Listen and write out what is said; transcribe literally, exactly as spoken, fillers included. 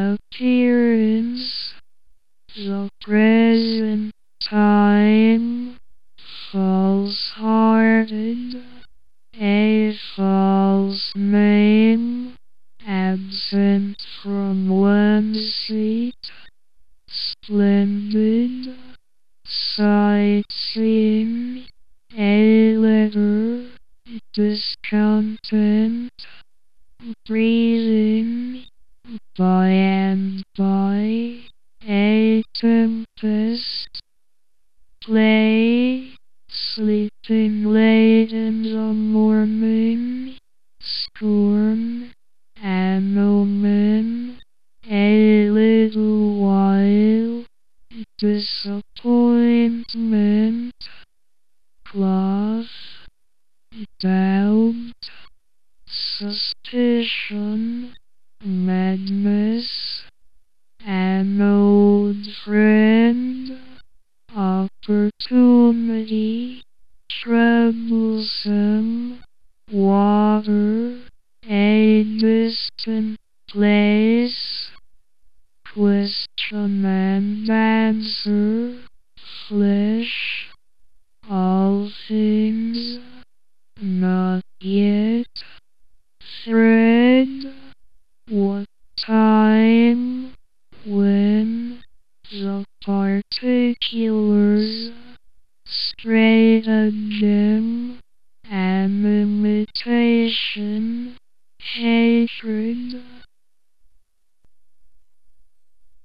appearance, the present time, false-hearted, a false name, absent from one's seat, splendid, sightseeing, a letter, discontent, breathing, by and by, a tempest, play, sleeping late in the morning, scorn, an omen, a little while, disappointment, cloth, doubt, suspicion, madness, an old friend, opportunity, troublesome, water, a distant place, question and answer, flesh, all things, not yet, thread, what time, when, the particulars, stratagem, an imitation, hatred,